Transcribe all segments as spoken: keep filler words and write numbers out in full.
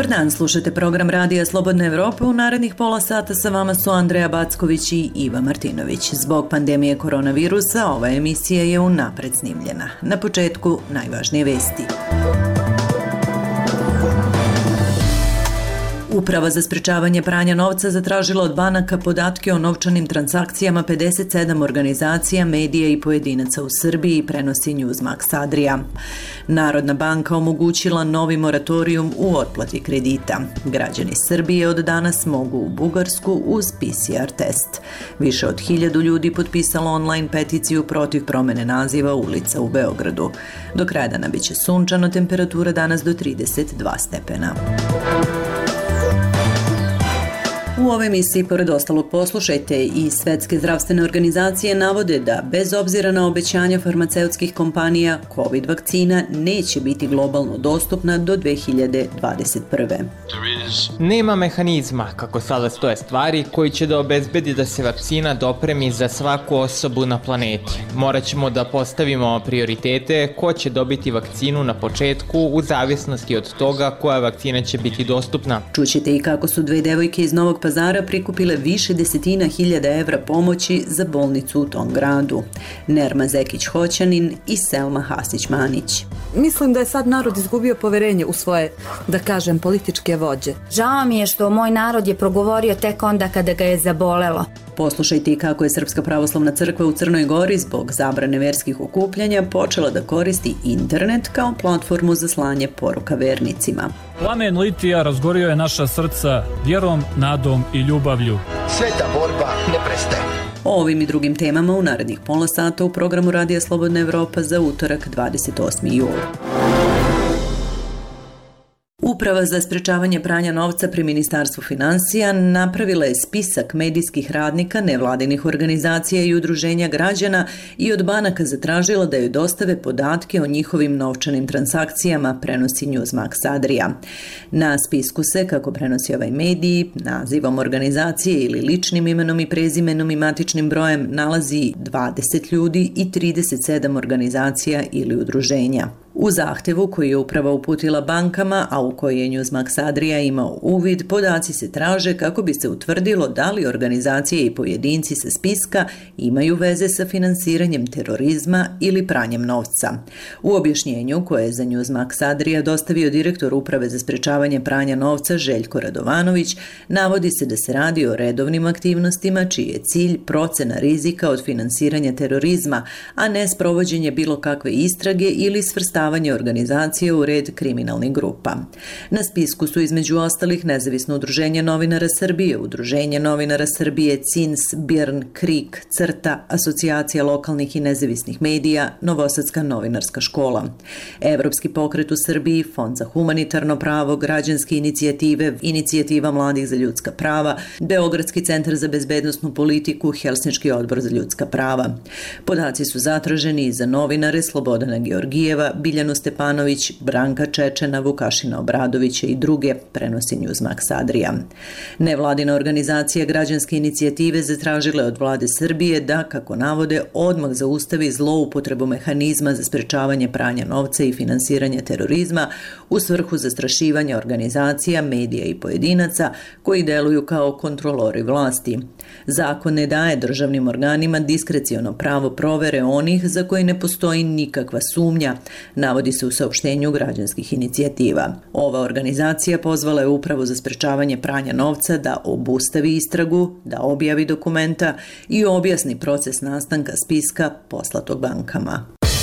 Dobar dan, slušate program Radija Slobodne Evrope. U narednih pola sata sa vama su Andreja Backović i Iva Martinović. Zbog pandemije koronavirusa ova emisija je unapred snimljena. Na početku najvažnije vesti. Uprava za sprečavanje pranja novca zatražila od banaka podatke o novčanim transakcijama pedeset sedam organizacija, medija i pojedinaca u Srbiji, prenosi Newsmax Adria. Narodna banka omogućila novi moratorijum u otplati kredita. Građani Srbije od danas mogu u Bugarsku uz P C R test. Više od hiljadu ljudi potpisalo online peticiju protiv promene naziva ulica u Beogradu. Do kraja dana biće sunčano, temperatura danas do trideset dva stepena. U ovoj emisiji, pored ostalog, poslušajte i Svetske zdravstvene organizacije navode da, bez obzira na obećanja farmaceutskih kompanija, COVID vakcina neće biti globalno dostupna do dve hiljade dvadeset prve. Nema mehanizma, kako sada stoje stvari, koji će da obezbedi da se vakcina dopremi za svaku osobu na planeti. Morat ćemo da postavimo prioritete ko će dobiti vakcinu na početku u zavisnosti od toga koja vakcina će biti dostupna. Čućete i kako su dve devojke iz Novog Pazara prikupile više desetina hiljada evra pomoći za bolnicu u tom gradu. Nerma Zekić-Hoćanin i Selma Hasić-Manić. Mislim da je sad narod izgubio poverenje u svoje, da kažem, političke vođe. Žao mi je što moj narod je progovorio tek onda kada ga je zabolelo. Poslušajte i kako je Srpska pravoslavna crkva u Crnoj Gori zbog zabrane verskih okupljanja počela da koristi internet kao platformu za slanje poruka vernicima. Plamen litija razgorio je naša srca vjerom, nadom i ljubavlju. Sveta borba ne prestaje. O ovim i drugim temama u narednih pola sata u programu Radija Slobodna Evropa za utorak dvadeset osmi jul. Uprava za sprečavanje pranja novca pri Ministarstvu finansija napravila je spisak medijskih radnika, nevladinih organizacija i udruženja građana i od banaka zatražila da joj dostave podatke o njihovim novčanim transakcijama, prenosi Newsmax Adria. Na spisku se, kako prenosi ovaj medij, nazivom organizacije ili ličnim imenom i prezimenom i matičnim brojem nalazi dvadeset ljudi i trideset sedam organizacija ili udruženja. U zahtevu koji je uprava uputila bankama, a u koji je Newsmax Adria imao uvid, podaci se traže kako bi se utvrdilo da li organizacije i pojedinci sa spiska imaju veze sa finansiranjem terorizma ili pranjem novca. U objašnjenju koje je za Newsmax Adria dostavio direktor Uprave za sprečavanje pranja novca Željko Radovanović, navodi se da se radi o redovnim aktivnostima čiji je cilj procena rizika od finansiranja terorizma, a ne sprovođenje bilo kakve istrage ili svrstavanje organizacije u red kriminalnih grupa. Na spisku su između ostalih Nezavisno udruženje novinara Srbije, Udruženje novinara Srbije, C I N S, Birn, Krik, Crta, Asocijacija lokalnih i nezavisnih medija, Novosadska novinarska škola, Evropski pokret u Srbiji, Fond za humanitarno pravo, Građanske inicijative, Inicijativa mladih za ljudska prava, Beogradski centar za bezbednosnu politiku, Helsinški odbor za ljudska prava. Podaci su zatraženi i za novinare Slobodana Georgijeva, Biljanu Stepanović, Branka Čečena, Vukašina Obradovića i druge, prenosi Newsmax Adria. Nevladina organizacija Građanske inicijative zatražila od vlade Srbije da, kako navode, odmah zaustavi zloupotrebu mehanizma za sprečavanje pranja novca i finansiranja terorizma u svrhu zastrašivanja organizacija, medija i pojedinaca koji deluju kao kontrolori vlasti. Zakon ne daje državnim organima diskreciono pravo provere onih za koje ne postoji nikakva sumnja, navodi se u saopštenju građanskih inicijativa. Ova organizacija pozvala je Upravu za sprečavanje pranja novca da obustavi istragu, da objavi dokumenta i objasni proces nastanka spiska poslatog bankama.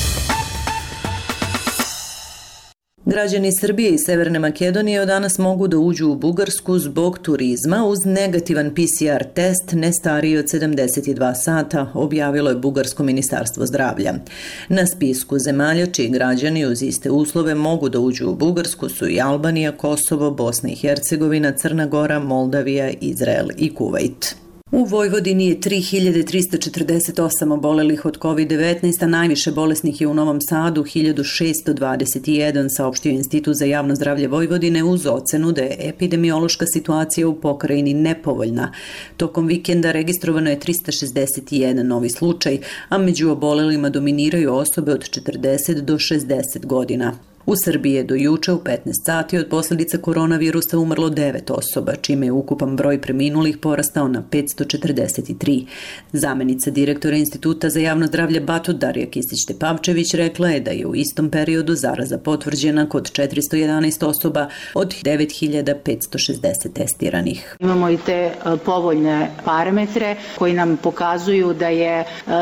Građani Srbije i Severne Makedonije od danas mogu da uđu u Bugarsku zbog turizma uz negativan P C R test ne stariji od sedamdeset dva sata, objavilo je Bugarsko ministarstvo zdravlja. Na spisku zemalja čiji građani uz iste uslove mogu da uđu u Bugarsku su i Albanija, Kosovo, Bosna i Hercegovina, Crna Gora, Moldavija, Izrael i Kuvajt. U Vojvodini je tri hiljade trista četrdeset osam obolelih od kovid devetnaest, a najviše bolesnih je u Novom Sadu, hiljadu šesto dvadeset jedan, saopštio Institut za javno zdravlje Vojvodine uz ocenu da je epidemiološka situacija u pokrajini nepovoljna. Tokom vikenda registrovano je trista šezdeset jedan novi slučaj, a među obolelima dominiraju osobe od četrdeset do šezdeset godina. U Srbiji je do juče u petnaest sati od posljedica koronavirusa umrlo devet osoba, čime je ukupan broj preminulih porastao na petsto četrdeset tri. Zamenica direktora Instituta za javno zdravlje Batut Darija Kisić-Tepavčević rekla je da je u istom periodu zaraza potvrđena kod četiristo jedanaest osoba od devet hiljada petsto šezdeset testiranih. Imamo i te povoljne parametre koji nam pokazuju da je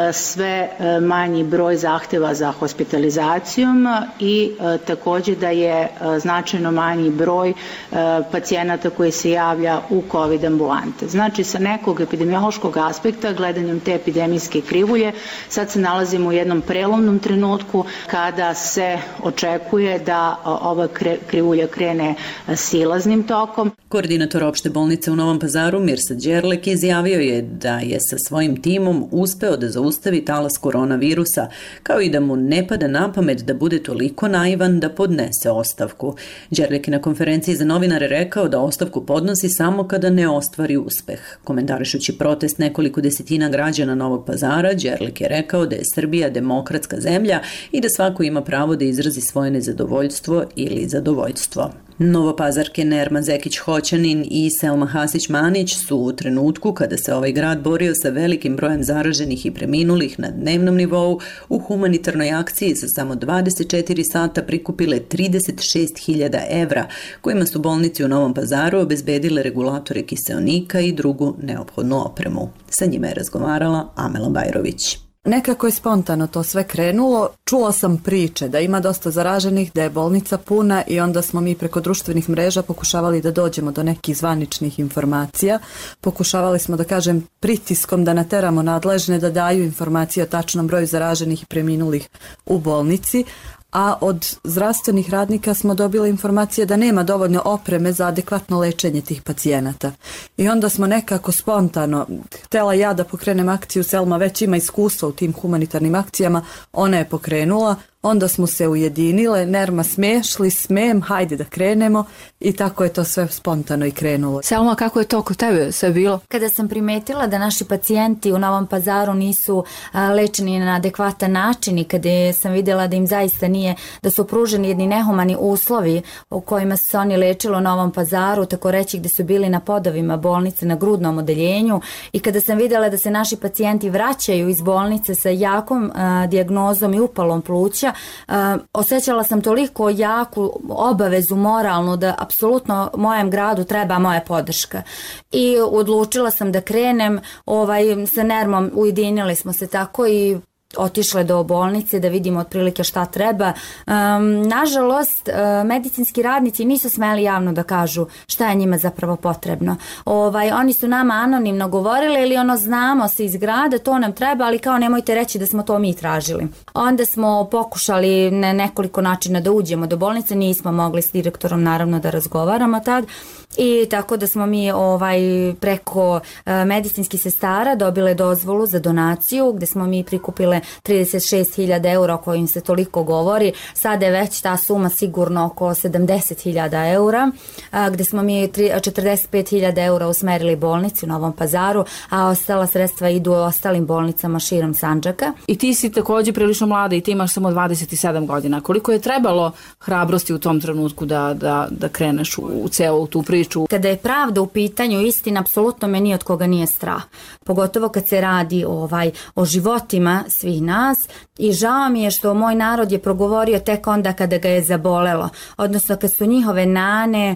sve manji broj zahteva za hospitalizacijom i također da je značajno manji broj pacijenata koji se javlja u COVID ambulante. Znači, sa nekog epidemiološkog aspekta, gledanjem te epidemijske krivulje, sad se nalazimo u jednom prelomnom trenutku kada se očekuje da ova krivulja krene silaznim tokom. Koordinator opšte bolnice u Novom Pazaru Mirsad Đerlek izjavio je da je sa svojim timom uspeo da zaustavi talas koronavirusa, kao i da mu ne pada na pamet da bude toliko naivan da podnese ostavku. Đerlek je na konferenciji za novinare rekao da ostavku podnosi samo kada ne ostvari uspeh. Komentarišući protest nekoliko desetina građana Novog Pazara, Đerlek je rekao da je Srbija demokratska zemlja i da svako ima pravo da izrazi svoje nezadovoljstvo ili zadovoljstvo. Novopazarke Nerma Zekić-Hoćanin i Selma Hasić-Manić su u trenutku kada se ovaj grad borio sa velikim brojem zaraženih i preminulih na dnevnom nivou u humanitarnoj akciji za samo dvadeset četiri sata prikupile trideset šest hiljada evra, kojima su bolnici u Novom Pazaru obezbedile regulatore kiseonika i drugu neophodnu opremu. Sa njima je razgovarala Amela Bajrović. Nekako je spontano to sve krenulo. Čula sam priče da ima dosta zaraženih, da je bolnica puna i onda smo mi preko društvenih mreža pokušavali da dođemo do nekih zvaničnih informacija. Pokušavali smo, da kažem, pritiskom da nateramo nadležne da daju informacije o tačnom broju zaraženih i preminulih u bolnici, a od zdravstvenih radnika smo dobili informacije da nema dovoljno opreme za adekvatno lečenje tih pacijenata. I onda smo nekako spontano, htjela ja da pokrenem akciju, Selma već ima iskustva u tim humanitarnim akcijama, ona je pokrenula, onda smo se ujedinile, Nerma smešli, smem, hajde da krenemo i tako je to sve spontano i krenulo. Selma, kako je to kod tebe sve bilo? Kada sam primetila da naši pacijenti u Novom Pazaru nisu a, lečeni na adekvatan način i kada sam vidjela da im zaista nije, da su pruženi jedni nehumani uslovi u kojima su se oni lečili u Novom Pazaru, tako reći gdje su bili na podovima bolnice, na grudnom odeljenju, i kada sam vidjela da se naši pacijenti vraćaju iz bolnice sa jakom a, dijagnozom i upalom pluća, Uh, osjećala sam toliko jaku obavezu moralnu da apsolutno mojem gradu treba moja podrška. I odlučila sam da krenem, ovaj, sa Nermom ujedinili smo se tako i otišle do bolnice da vidimo otprilike šta treba. Um, nažalost, uh, medicinski radnici nisu smeli javno da kažu šta je njima zapravo potrebno. Ovaj, oni su nama anonimno govorili ili ono znamo se iz grada, to nam treba, ali kao nemojte reći da smo to mi tražili. Onda smo pokušali na nekoliko načina da uđemo do bolnice, nismo mogli s direktorom naravno da razgovaramo tad. I tako da smo mi ovaj preko e, medicinskih sestara dobile dozvolu za donaciju gdje smo mi prikupile trideset šest hiljada eura o kojim se toliko govori. Sada je već ta suma sigurno oko sedamdeset hiljada eura, a, gdje smo mi četrdeset pet hiljada eura usmerili bolnici u Novom Pazaru, a ostala sredstva idu u ostalim bolnicama širom Sandžaka. I ti si također prilično mlada i ti imaš samo dvadeset sedam godina. Koliko je trebalo hrabrosti u tom trenutku da, da, da kreneš u, u celu tu priču? Kada je pravda u pitanju, istina, apsolutno me ni od koga nije strah. Pogotovo kad se radi ovaj, o životima svih nas, i žao mi je što moj narod je progovorio tek onda kada ga je zabolelo. Odnosno kad su njihove nane,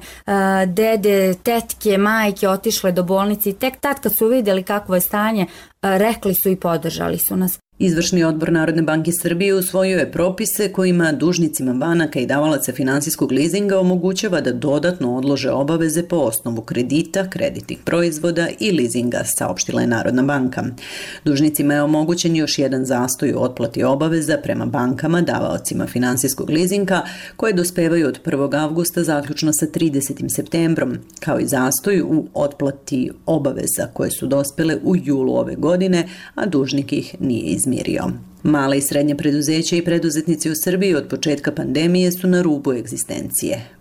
dede, tetke, majke otišle do bolnice i tek tad kad su vidjeli kakvo je stanje, rekli su i podržali su nas. Izvršni odbor Narodne banke Srbije usvojio je propise kojima dužnicima banaka i davalaca finansijskog lizinga omogućava da dodatno odlože obaveze po osnovu kredita, kreditnih proizvoda i lizinga, saopštila je Narodna banka. Dužnicima je omogućen još jedan zastoj u otplati obaveza prema bankama davaocima finansijskog lizinga koje dospevaju od prvog avgusta zaključno sa tridesetim septembrom, kao i zastoj u otplati obaveza koje su dospele u julu ove godine, a dužnik ih nije izmirio. Male i srednje preduzeća i preduzetnici u Srbiji od početka pandemije su na rubu egzistencije.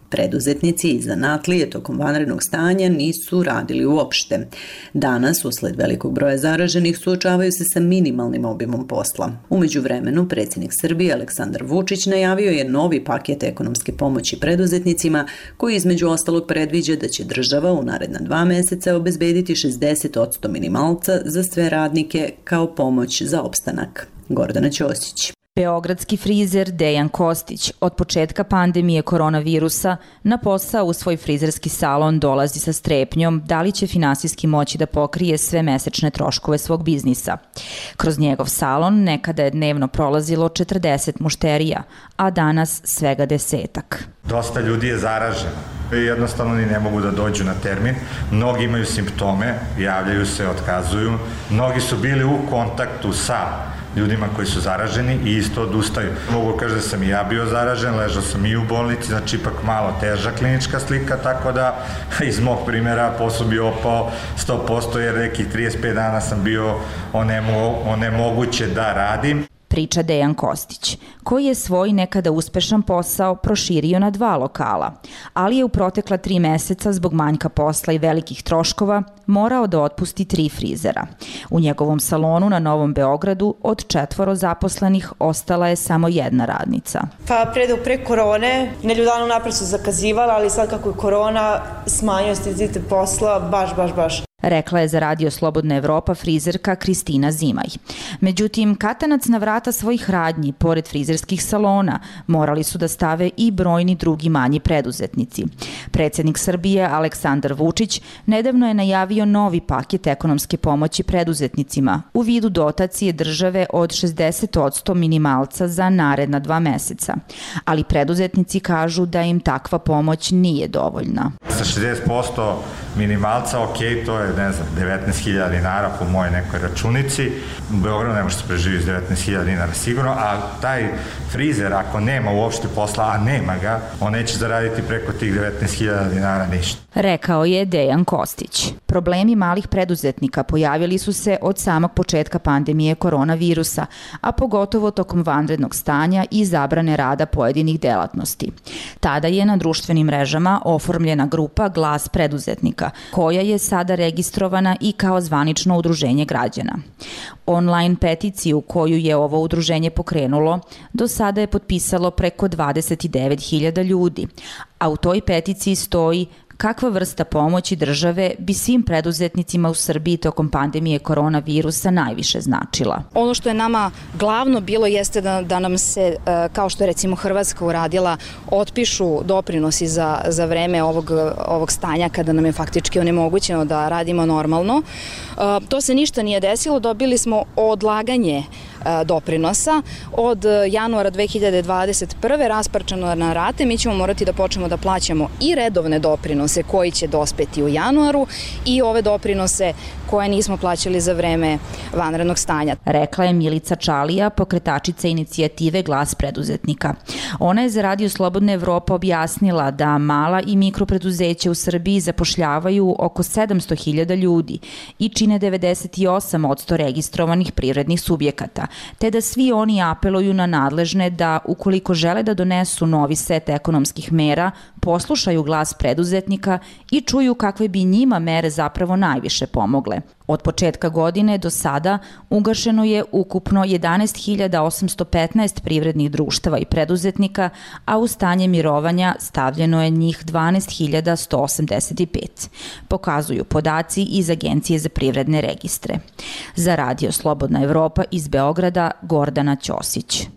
Preduzetnici i zanatlije tokom vanrednog stanja nisu radili uopšte. Danas, usled velikog broja zaraženih, suočavaju se sa minimalnim obimom posla. U međuvremenu, predsjednik Srbije Aleksandar Vučić najavio je novi paket ekonomske pomoći preduzetnicima koji između ostalog predviđa da će država u naredna dva meseca obezbediti šezdeset posto minimalca za sve radnike kao pomoć za opstanak. Gordana Ćosić. Beogradski frizer Dejan Kostić od početka pandemije koronavirusa na posao u svoj frizerski salon dolazi sa strepnjom da li će finansijski moći da pokrije sve mesečne troškove svog biznisa. Kroz njegov salon nekada je dnevno prolazilo četrdeset mušterija, a danas svega desetak. Dosta ljudi je zaraženo i jednostavno ni ne mogu da dođu na termin. Mnogi imaju simptome, javljaju se, otkazuju. Mnogi su bili u kontaktu sa ljudima koji su zaraženi i isto odustaju. Mogu kaži da sam i ja bio zaražen, ležao sam i u bolnici, znači ipak malo teža klinička slika, tako da iz mog primjera posao bi opao sto posto jer nekih trideset pet dana sam bio onemo, onemoguće da radim. Priča Dejan Kostić, koji je svoj nekada uspešan posao proširio na dva lokala, ali je u protekla tri meseca zbog manjka posla i velikih troškova morao da otpusti tri frizera. U njegovom salonu na Novom Beogradu od četvoro zaposlenih ostala je samo jedna radnica. Pa pre, pre korone, nedelju dana napred su zakazivala, ali sad kako je korona, smanjio intenzitet posla, baš, baš, baš. Rekla je za Radio Slobodna Evropa frizerka Kristina Zimaj. Međutim, katanac na vrata svojih radnji, pored frizerskih salona, morali su da stave i brojni drugi manji preduzetnici. Predsjednik Srbije Aleksandar Vučić nedavno je najavio novi paket ekonomske pomoći preduzetnicima u vidu dotacije države od šezdeset posto minimalca za naredna dva meseca. Ali preduzetnici kažu da im takva pomoć nije dovoljna. Sa šezdeset posto minimalca, ok, to je, ne znam, devetnaest hiljada dinara po moje nekoj računici. U Beogradu ne može se preživiti s devetnaest hiljada dinara sigurno, a taj frizer, ako nema uopšte posla, a nema ga, on neće zaraditi preko tih devetnaest hiljada dinara ništa. Rekao je Dejan Kostić. Problemi malih preduzetnika pojavili su se od samog početka pandemije koronavirusa, a pogotovo tokom vanrednog stanja i zabrane rada pojedinih delatnosti. Tada je na društvenim mrežama oformljena grupa Glas preduzetnika, koja je sada registrovana i kao zvanično udruženje građana. Online peticiju koju je ovo udruženje pokrenulo do sada je potpisalo preko dvadeset devet hiljada ljudi, a u toj peticiji stoji kakva vrsta pomoći države bi svim preduzetnicima u Srbiji tokom pandemije koronavirusa najviše značila. Ono što je nama glavno bilo jeste da, da nam se, kao što je recimo Hrvatska uradila, otpišu doprinosi za, za vreme ovog, ovog stanja kada nam je faktički onemogućeno da radimo normalno. To se ništa nije desilo, dobili smo odlaganje doprinosa od januara dve hiljade dvadeset prve rasparčano na rate. Mi ćemo morati da počnemo da plaćamo i redovne doprinose koji će dospeti u januaru i ove doprinose koje nismo plaćali za vreme vanrednog stanja. Rekla je Milica Čalija, pokretačica inicijative Glas preduzetnika. Ona je za Radio Slobodna Evropa objasnila da mala i mikropreduzeća u Srbiji zapošljavaju oko sedamsto hiljada ljudi i čine devedeset osam posto registrovanih privrednih subjekata, te da svi oni apeluju na nadležne da, ukoliko žele da donesu novi set ekonomskih mera, poslušaju glas preduzetnika i čuju kakve bi njima mere zapravo najviše pomogle. Od početka godine do sada ugašeno je ukupno jedanaest hiljada osamsto petnaest privrednih društava i preduzetnika, a u stanje mirovanja stavljeno je njih dvanaest hiljada sto osamdeset pet. Pokazuju podaci iz Agencije za privredne registre. Za Radio Slobodna Evropa iz Beograda, Gordana Ćosić.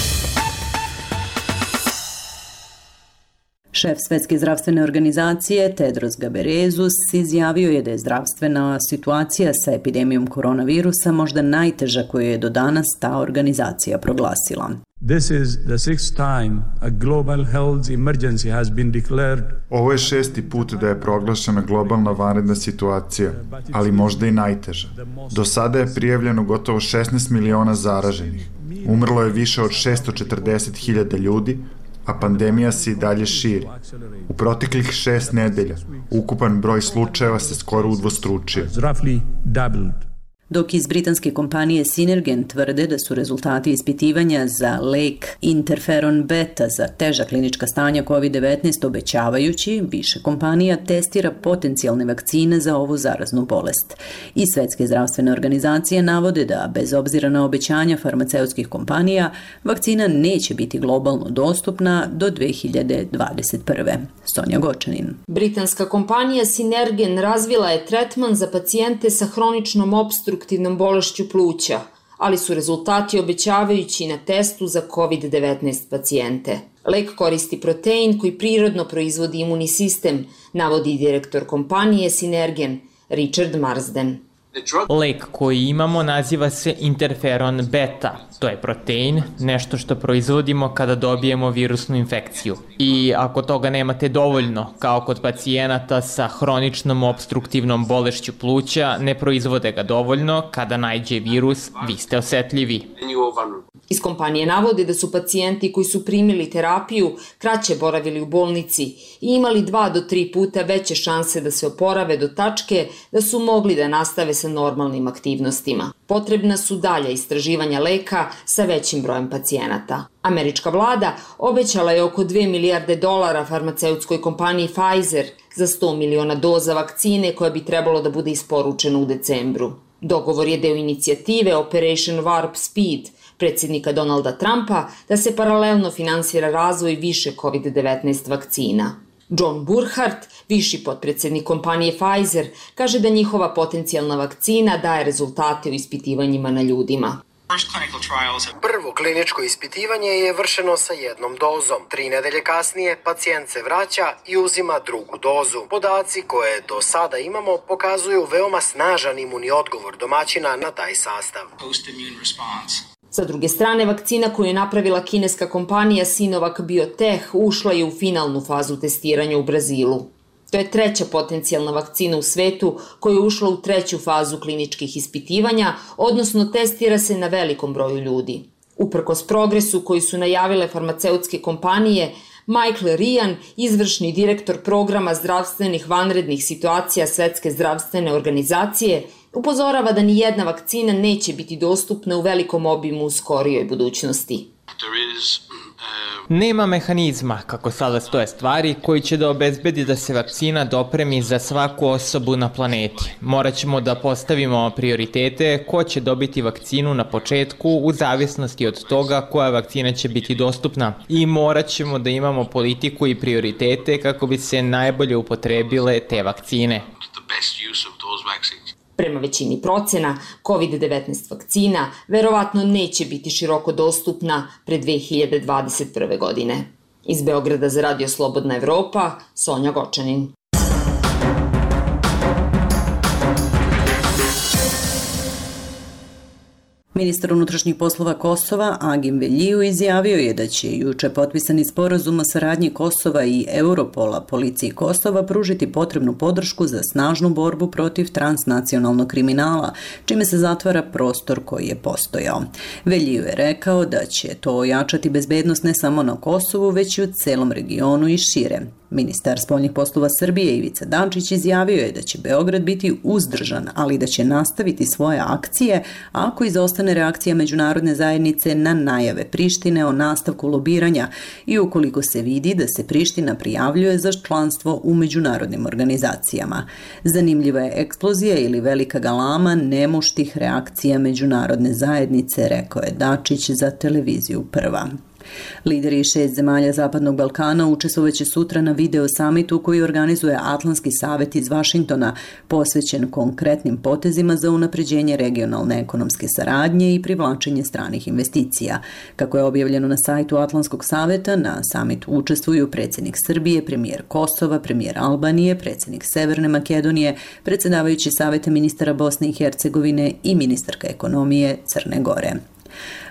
Šef Svetske zdravstvene organizacije Tedros Ghebreyesus izjavio je da je zdravstvena situacija sa epidemijom koronavirusa možda najteža koju je do danas ta organizacija proglasila. This is the sixth time a global health emergency has been declared. Ovo je šesti put da je proglašena globalna vanredna situacija, ali možda i najteža. Do sada je prijavljeno gotovo šesnaest miliona zaraženih. Umrlo je više od šesto četrdeset hiljada ljudi, a pandemija se i dalje širi. U proteklih šest nedelja ukupan broj slučajeva se skoro udvostručio. dok iz britanske kompanije Synergen tvrde da su rezultati ispitivanja za lek interferon beta za teža klinička stanja kovid devetnaest obećavajući, više kompanija testira potencijalne vakcine za ovu zaraznu bolest. I Svetske zdravstvene organizacije navode da, bez obzira na obećanja farmaceutskih kompanija, vakcina neće biti globalno dostupna do dve hiljade dvadeset prve. Sonja Gočanin. Britanska kompanija Synergen razvila je tretman za pacijente sa hroničnom opstruktivnom bolešću pluća, ali su rezultati obećavajući na testu za kovid devetnaest pacijente. Lek koristi protein koji prirodno proizvodi imunni sistem, navodi direktor kompanije Synergen, Richard Marsden. Lek koji imamo naziva se interferon beta. To je protein, nešto što proizvodimo kada dobijemo virusnu infekciju. I ako toga nemate dovoljno, kao kod pacijenata sa hroničnom opstruktivnom bolešću pluća, ne proizvode ga dovoljno, kada naiđe virus, vi ste osetljivi. Iz kompanije navode da su pacijenti koji su primili terapiju kraće boravili u bolnici i imali dva do tri puta veće šanse da se oporave do tačke da su mogli da nastave sa normalnim aktivnostima. Potrebna su dalja istraživanja leka sa većim brojem pacijenata. Američka vlada obećala je oko dve milijarde dolara farmaceutskoj kompaniji Pfizer za sto miliona doza vakcine koja bi trebalo da bude isporučena u decembru. Dogovor je deo inicijative Operation Warp Speed, predsjednika Donalda Trumpa, da se paralelno finansira razvoj više kovid devetnaest vakcina. John Burkhardt, viši potpredsjednik kompanije Pfizer, kaže da njihova potencijalna vakcina daje rezultate u ispitivanjima na ljudima. Prvo kliničko ispitivanje je vršeno sa jednom dozom. Tri nedelje kasnije pacijent se vraća i uzima drugu dozu. Podaci koje do sada imamo pokazuju veoma snažan imunni odgovor domaćina na taj sastav. Sa druge strane, vakcina koju je napravila kineska kompanija Sinovac Biotech ušla je u finalnu fazu testiranja u Brazilu. To je treća potencijalna vakcina u svetu koja je ušla u treću fazu kliničkih ispitivanja, odnosno testira se na velikom broju ljudi. Uprkos progresu koji su najavile farmaceutske kompanije, Michael Ryan, izvršni direktor programa zdravstvenih vanrednih situacija Svetske zdravstvene organizacije, upozorava da ni jedna vakcina neće biti dostupna u velikom obimu u skorijoj budućnosti. Nema mehanizma, kako sada stoje stvari, koji će da obezbedi da se vakcina dopremi za svaku osobu na planeti. Morat ćemo da postavimo prioritete ko će dobiti vakcinu na početku u zavisnosti od toga koja vakcina će biti dostupna. I morat ćemo da imamo politiku i prioritete kako bi se najbolje upotrebile te vakcine. Prema većini procena, kovid devetnaest vakcina verovatno neće biti široko dostupna pre dve hiljade dvadeset prve. godine. Iz Beograda za Radio Slobodna Evropa, Sonja Gočanin. Ministar unutrašnjih poslova Kosova, Agim Veljiju, izjavio je da će juče potpisani sporazum o saradnji Kosova i Europola policiji Kosova pružiti potrebnu podršku za snažnu borbu protiv transnacionalnog kriminala, čime se zatvara prostor koji je postojao. Veljiju je rekao da će to ojačati bezbednost ne samo na Kosovu, već i u celom regionu i šire. Ministar spoljnih poslova Srbije Ivica Dačić izjavio je da će Beograd biti uzdržan, ali da će nastaviti svoje akcije ako izostane reakcija međunarodne zajednice na najave Prištine o nastavku lobiranja i ukoliko se vidi da se Priština prijavljuje za članstvo u međunarodnim organizacijama. Zanimljiva je eksplozija ili velika galama nemuštih reakcija međunarodne zajednice, rekao je Dačić za televiziju Prva. Lideri šest zemalja Zapadnog Balkana učestvovaće sutra na video samitu koji organizuje Atlantski savet iz Vašingtona, posvećen konkretnim potezima za unapređenje regionalne ekonomske saradnje i privlačenje stranih investicija. Kako je objavljeno na sajtu Atlantskog saveta, na samitu učestvuju predsjednik Srbije, premijer Kosova, premijer Albanije, predsjednik Severne Makedonije, predsjedavajući Saveta ministara Bosne i Hercegovine i ministarka ekonomije Crne Gore.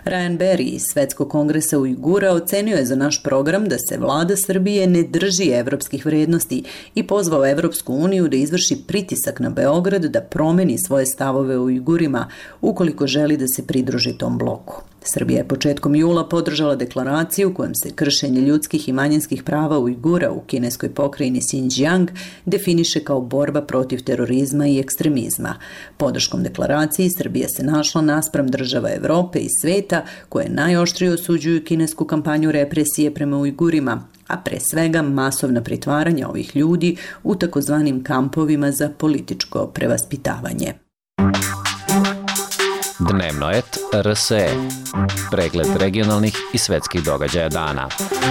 Ryan Berry iz Svetskog kongresa Ujgura ocenio je za naš program da se vlada Srbije ne drži evropskih vrednosti i pozvao Evropsku uniju da izvrši pritisak na Beograd da promeni svoje stavove o Ujgurima ukoliko želi da se pridruži tom bloku. Srbija je početkom jula podržala deklaraciju kojom se kršenje ljudskih i manjinskih prava Ujgura u kineskoj pokrajini Xinjiang definiše kao borba protiv terorizma i ekstremizma. Podrškom deklaraciji Srbija se našla naspram država Evrope i sveta koje najoštrije osuđuju kinesku kampanju represije prema Ujgurima, a pre svega masovna pritvaranja ovih ljudi u takozvanim kampovima za političko prevaspitavanje. Dnevno et R S E. Pregled regionalnih i svetskih događaja dana.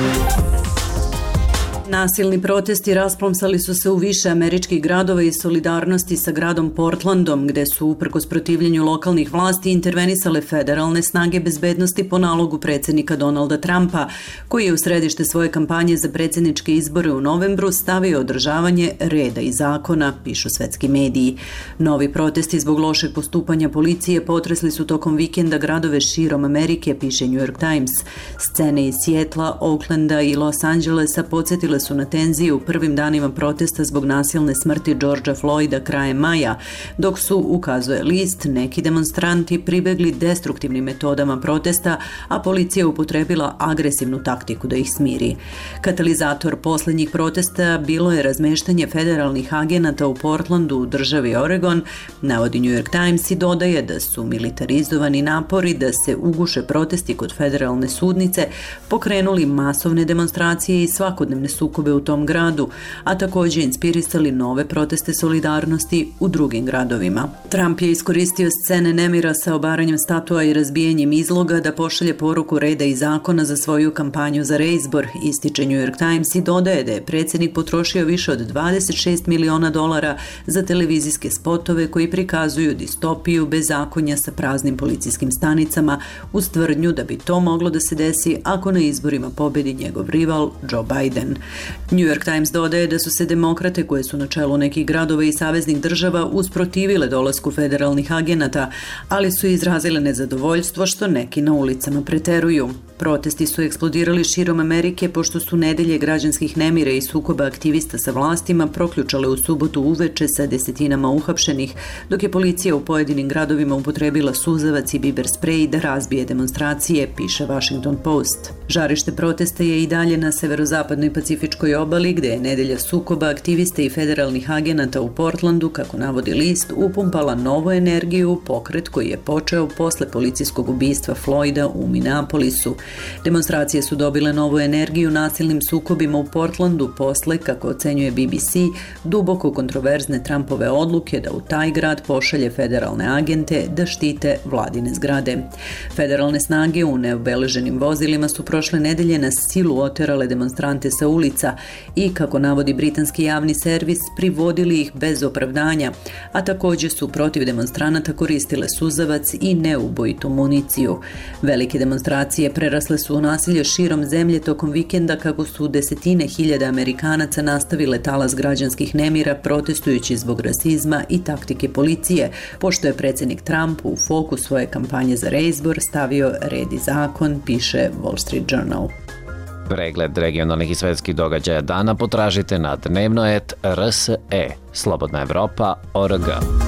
Nasilni protesti rasplomsali su se u više američkih gradova iz solidarnosti sa gradom Portlandom, gde su uprkos protivljenju lokalnih vlasti intervenisale federalne snage bezbednosti po nalogu predsjednika Donalda Trumpa, koji je u središte svoje kampanje za predsjedničke izbore u novembru stavio održavanje reda i zakona, pišu svetski mediji. Novi protesti zbog lošeg postupanja policije potresli su tokom vikenda gradove širom Amerike, piše New York Times. Scene iz Sijetla, Oaklanda i Los Angelesa podsjetile su na tenziju u prvim danima protesta zbog nasilne smrti Georgea Floyda krajem maja, dok su, ukazuje list, neki demonstranti pribegli destruktivnim metodama protesta, a policija upotrebila agresivnu taktiku da ih smiri. Katalizator posljednjih protesta bilo je razmeštanje federalnih agenata u Portlandu u državi Oregon, navodi New York Times i dodaje da su militarizovani napori da se uguše protesti kod federalne sudnice pokrenuli masovne demonstracije i svakodnevne sukobe u tom gradu, a također inspirisali nove proteste solidarnosti u drugim gradovima. Trump je iskoristio scene nemira sa obaranjem statua i razbijanjem izloga da pošalje poruku reda i zakona za svoju kampanju za reizbor, ističe New York Times i dodaje da je predsjednik potrošio više od dvadeset šest miliona dolara za televizijske spotove koji prikazuju distopiju bezakonja sa praznim policijskim stanicama uz tvrdnju da bi to moglo da se desi ako na izborima pobedi njegov rival Joe Biden. New York Times dodaje da su se demokrate koje su na čelu nekih gradova i saveznih država usprotivile dolasku federalnih agenata, ali su izrazile nezadovoljstvo što neki na ulicama preteruju. Protesti su eksplodirali širom Amerike pošto su nedelje građanskih nemira i sukoba aktivista sa vlastima proključale u subotu uveče sa desetinama uhapšenih, dok je policija u pojedinim gradovima upotrebila suzavac i biber sprej da razbije demonstracije, piše Washington Post. Žarište protesta je i dalje na severozapadnoj Pacifičkoj obali, gde je nedelja sukoba aktivista i federalnih agenata u Portlandu, kako navodi list, upumpala novu energiju u pokret koji je počeo posle policijskog ubistva Floyda u Minneapolisu. Demonstracije su dobile novu energiju nasilnim sukobima u Portlandu posle, kako ocenjuje B B C, duboko kontroverzne Trumpove odluke da u taj grad pošalje federalne agente da štite vladine zgrade. Federalne snage u neobeleženim vozilima su prošle nedelje na silu oterale demonstrante sa ulica i, kako navodi britanski javni servis, privodili ih bez opravdanja, a također su protiv demonstranata koristile suzavac i neubojitu municiju. Velike demonstracije prerasle su u nasilje širom zemlje tokom vikenda kako su desetine hiljada Amerikanaca nastavile talas građanskih nemira protestujući zbog rasizma i taktike policije, pošto je predsjednik Trump u fokus svoje kampanje za reizbor stavio red i zakon, piše Wall Street Journal. Pregled regionalnih i svetskih događaja dana potražite na dnevno et R S E, Slobodna Evropa, O R G.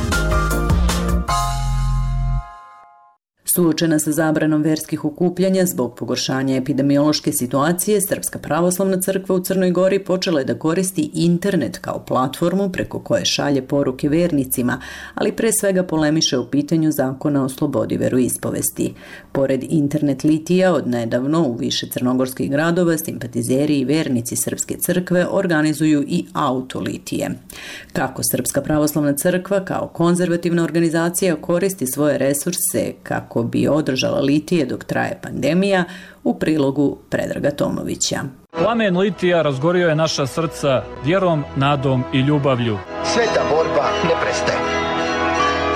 Suočena sa zabranom verskih okupljanja zbog pogoršanja epidemiološke situacije, Srpska pravoslavna crkva u Crnoj Gori počela je da koristi internet kao platformu preko koje šalje poruke vernicima, ali pre svega polemiše o pitanju zakona o slobodi veroispovesti. Pored internet litija, od nedavno u više crnogorskih gradova simpatizeri i vernici Srpske crkve organizuju i auto litije. Kako Srpska pravoslavna crkva kao konzervativna organizacija koristi svoje resurse kako bi održala litije dok traje pandemija, u prilogu Predraga Tomovića. Plamen litija razgorio je naša srca vjerom, nadom i ljubavlju. Sveta borba ne prestaje.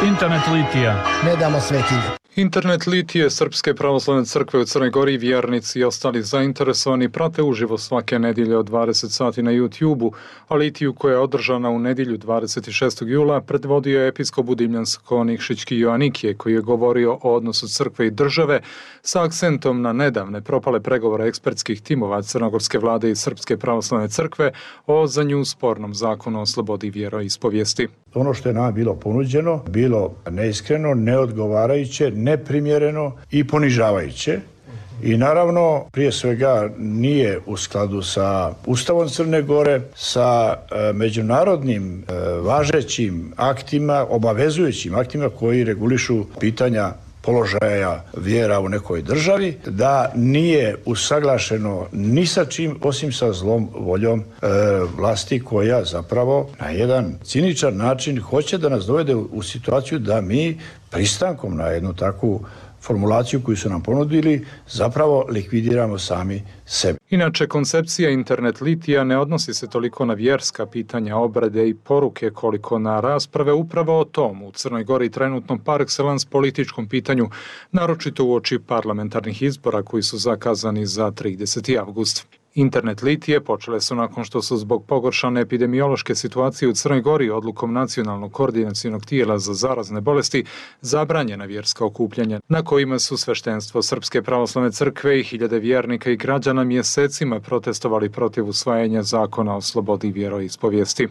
Internet litija. Ne damo svetinje. Internet litije Srpske pravoslavne crkve u Crnoj Gori, vjernici i ostali zainteresovani prate uživo svake nedjelje od dvadeset sati na YouTube-u, a litiju koja je održana u nedjelju dvadeset šestog jula predvodio je episkop Budimljansko-Nikšićki Joanikije, koji je govorio o odnosu crkve i države sa akcentom na nedavne propale pregovore ekspertskih timova crnogorske vlade i Srpske pravoslavne crkve o za nju spornom zakonu o slobodi vjeroispovijesti. Ono što je nama bilo ponuđeno, bilo neiskreno, neodgovarajuće, neprimjereno i ponižavajuće. I naravno, prije svega nije u skladu sa Ustavom Crne Gore, sa e, međunarodnim e, važećim aktima, obavezujućim aktima koji regulišu pitanja položaja vjera u nekoj državi, da nije usaglašeno ni sa čim osim sa zlom voljom e, vlasti koja zapravo na jedan ciničan način hoće da nas dovede u, u situaciju da mi pristankom na jednu takvu formulaciju koju su nam ponudili zapravo likvidiramo sami sebe. Inače, koncepcija internet litija ne odnosi se toliko na vjerska pitanja, obrede i poruke koliko na rasprave upravo o tom u Crnoj Gori trenutnom par excellence političkom pitanju, naročito uoči parlamentarnih izbora koji su zakazani za trideseti avgust. Internet litije počele su nakon što su zbog pogoršane epidemiološke situacije u Crnoj Gori odlukom Nacionalnog koordinacionog tijela za zarazne bolesti zabranjena vjerska okupljanja, na kojima su sveštenstvo Srpske pravoslavne crkve i hiljade vjernika i građana mjesecima protestovali protiv usvajanja zakona o slobodi vjeroispovijesti.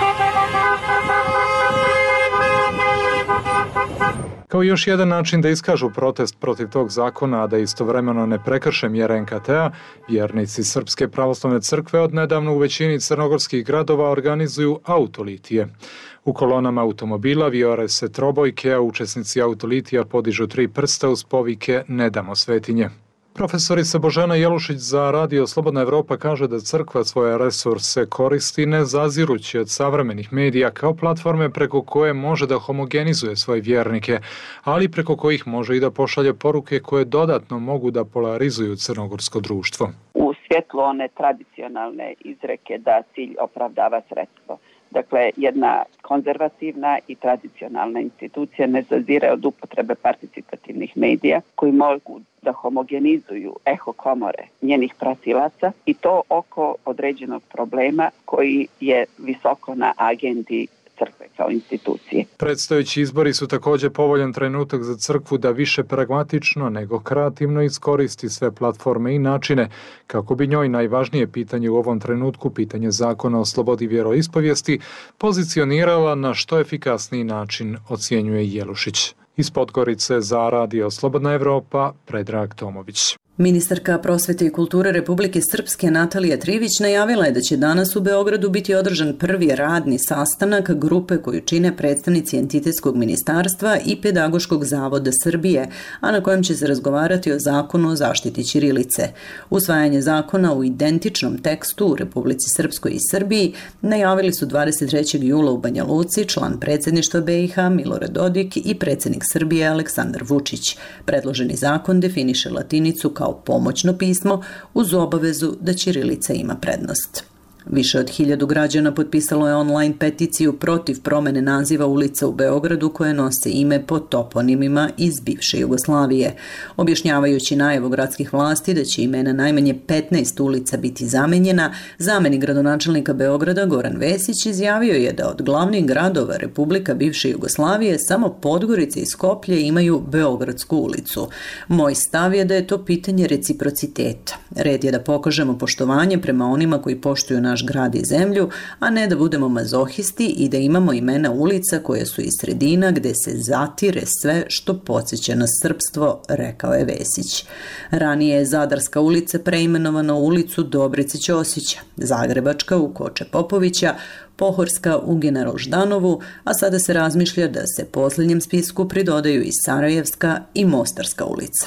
Kao još jedan način da iskažu protest protiv tog zakona, a da istovremeno ne prekrše mjere en ka te a, vjernici Srpske pravoslavne crkve odnedavno u većini crnogorskih gradova organizuju autolitije. U kolonama automobila vijore se trobojke, a učesnici autolitija podižu tri prsta uz povike "Ne damo svetinje". Profesorica Božena Jelušić za Radio Slobodna Evropa kaže da crkva svoje resurse koristi ne zazirući od savremenih medija kao platforme preko koje može da homogenizuje svoje vjernike, ali preko kojih može i da pošalje poruke koje dodatno mogu da polarizuju crnogorsko društvo. U svjetlu one tradicionalne izreke da cilj opravdava sredstvo. Dakle, jedna konzervativna i tradicionalna institucija ne zazire od upotrebe participativnih medija koji mogu da homogenizuju eho komore njenih pratilaca i to oko određenog problema koji je visoko na agendi crkve kao institucije. Predstojeći izbori su također povoljan trenutak za crkvu da više pragmatično nego kreativno iskoristi sve platforme i načine kako bi njoj najvažnije pitanje u ovom trenutku, pitanje zakona o slobodi vjeroispovijesti, pozicionirala na što efikasniji način, ocjenjuje Jelušić. Iz Podgorice za Radio Slobodna Evropa, Predrag Tomović. Ministarka prosvete i kulture Republike Srpske Natalija Trivić najavila je da će danas u Beogradu biti održan prvi radni sastanak grupe koju čine predstavnici Entitetskog ministarstva i Pedagoškog zavoda Srbije, a na kojem će se razgovarati o zakonu o zaštiti ćirilice. Usvajanje zakona u identičnom tekstu u Republici Srpskoj i Srbiji najavili su dvadeset trećeg jula u Banja Luci član predsjedništva be i ha Milorad Dodik i predsjednik Srbije Aleksandar Vučić. Predloženi zakon definiše latinicu kao pomoćno pismo uz obavezu da ćirilica ima prednost. Više od hiljadu građana potpisalo je online peticiju protiv promene naziva ulica u Beogradu koje nose ime po toponimima iz bivše Jugoslavije. Objašnjavajući najavu gradskih vlasti da će imena najmanje petnaest ulica biti zamenjena, zamenik gradonačelnika Beograda Goran Vesić izjavio je da od glavnih gradova Republika bivše Jugoslavije samo Podgorica i Skoplje imaju Beogradsku ulicu. Moj stav je da je to pitanje reciprociteta. Red je da pokažemo poštovanje prema onima koji poštuju naš grad i zemlju, a ne da budemo mazohisti i da imamo imena ulica koje su iz sredina gde se zatire sve što podsjeća na srpstvo, rekao je Vesić. Ranije je Zadarska ulica preimenovana u ulicu Dobrice Ćosića, Zagrebačka u Koče Popovića, Pohorska u General Ždanovu, a sada se razmišlja da se posljednjem spisku pridodaju i Sarajevska i Mostarska ulica.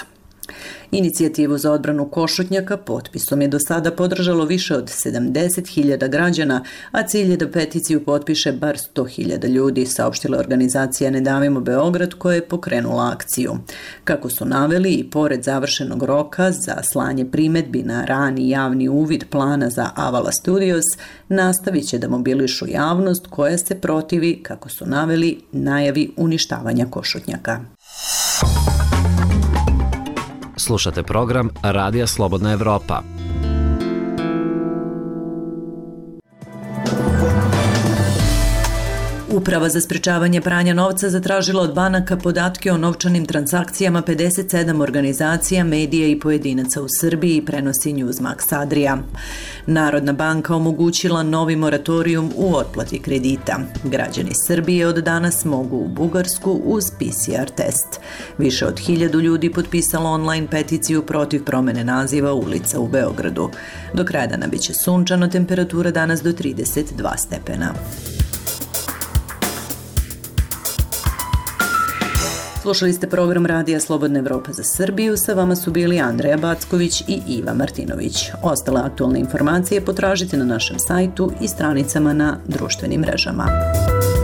Inicijativu za odbranu košutnjaka potpisom je do sada podržalo više od sedamdeset hiljada građana, a cilj je da peticiju potpiše bar sto hiljada ljudi, saopštila organizacija Ne davimo Beograd koja je pokrenula akciju. Kako su naveli, i pored završenog roka za slanje primetbi na rani javni uvid plana za Avala Studios, nastavit će da mobilišu javnost koja se protivi, kako su naveli, najavi uništavanja košutnjaka. Slušate program Radija Slobodna Evropa. Uprava za sprečavanje pranja novca zatražila od banaka podatke o novčanim transakcijama pedeset sedam organizacija, medija i pojedinaca u Srbiji, prenosi Newsmax Adria. Narodna banka omogućila novi moratorijum u otplati kredita. Građani Srbije od danas mogu u Bugarsku uz P C R test. Više od hiljadu ljudi potpisalo online peticiju protiv promene naziva ulica u Beogradu. Do kraja dana biće sunčano, temperatura danas do trideset dva stepena. Slušali ste program Radija Slobodna Evropa za Srbiju, sa vama su bili Andreja Backović i Iva Martinović. Ostale aktualne informacije potražite na našem sajtu i stranicama na društvenim mrežama.